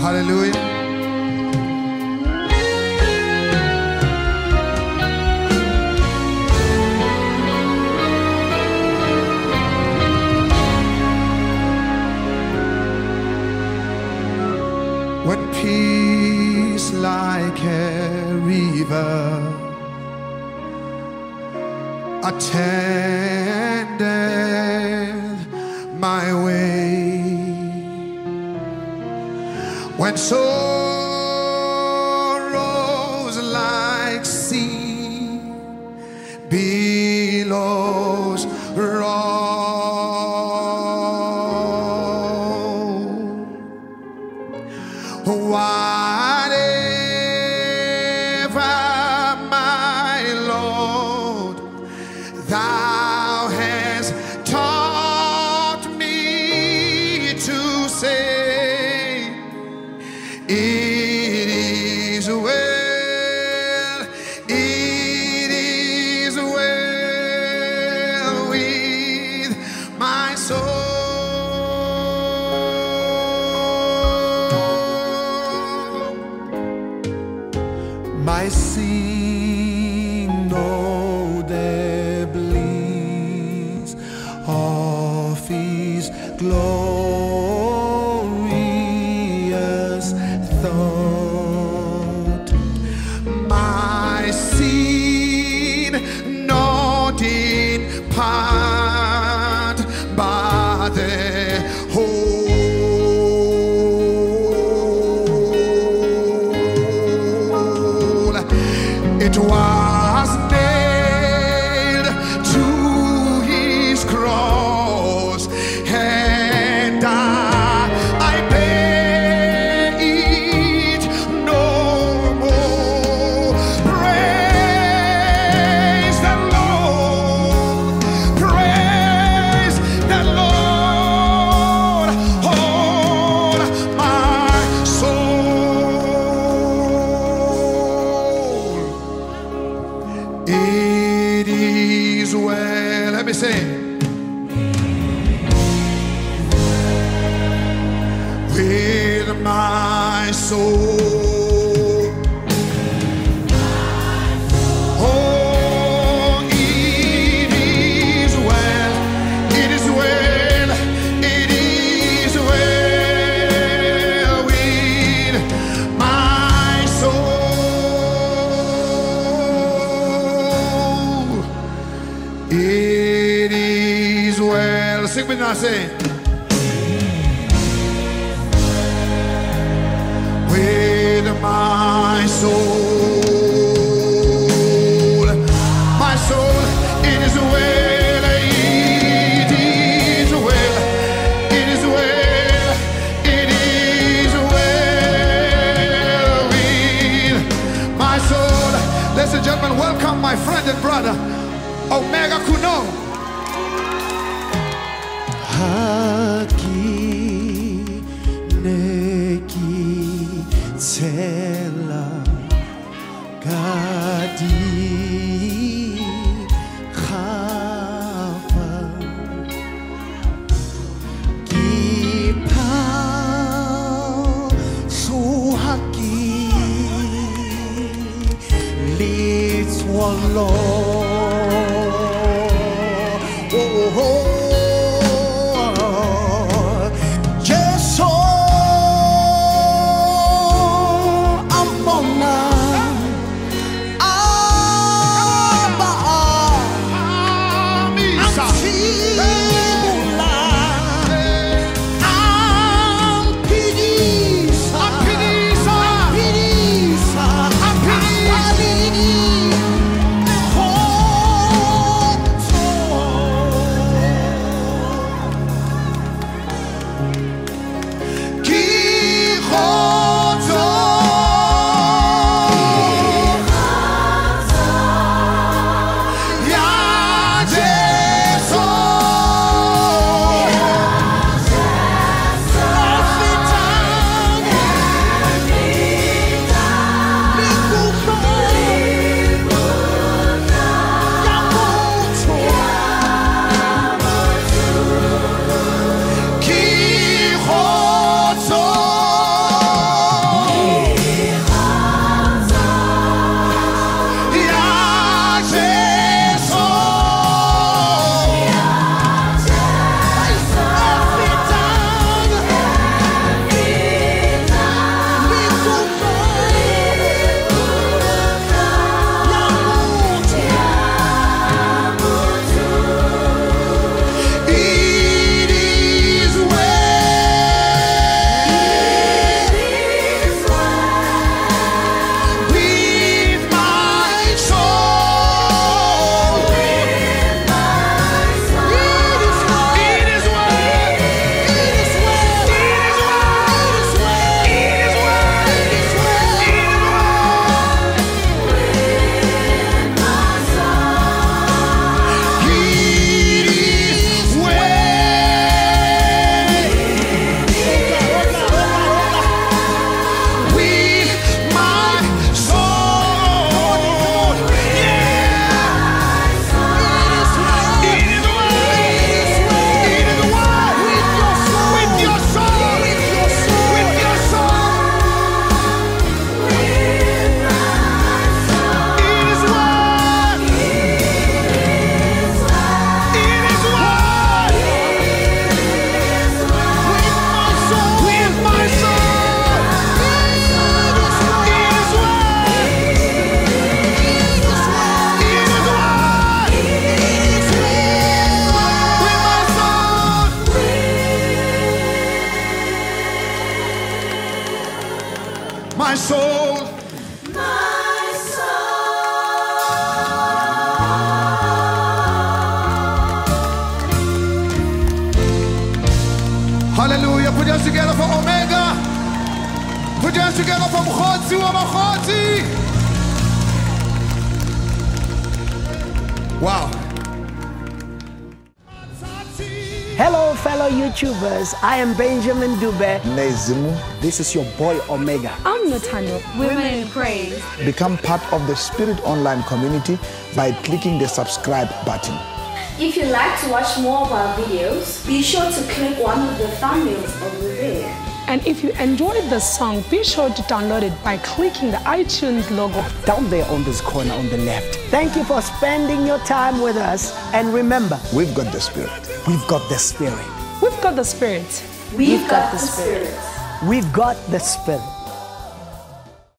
Hallelujah. When peace like a river attended my way, when sorrows like sea billows roll, whatever, my Lord, thou hast taught me to say, it is well, it is well with my soul. My sin know the bliss of His glorious thought. My sin not in part, but the whole. It was nailed to His cross, and I bear it no more. Praise the Lord, praise the Lord, all my soul. It is well. Let me say, with my soul. Oh, it is well. It is well. It is well with my soul. It is well. Sing with me now, say, with my soul. My soul, it is well. It is well. It is well. It is well with my soul. Ladies and gentlemen, welcome my friend and brother, Omega Kuno. Haki neki tela gadi khafa gipao suhaki litwalo. Oh, oh. hands together for Omega. Put your hands together for Mkhotsi wa Makhotsi. Wow. Hello, fellow YouTubers. I am Benjamin Dube. Nezimu. This is your boy Omega. I'm Notando. Women in Praise. Become part of the Spirit Online community by clicking the subscribe button. If you'd like to watch more of our videos, be sure to click one of the thumbnails over there. And if you enjoyed the song, be sure to download it by clicking the iTunes logo Down there on this corner on the left. Thank you for spending your time with us. And remember, We've got the Spirit. we've got the Spirit. We've got the Spirit. We've got the Spirit. We've got the Spirit.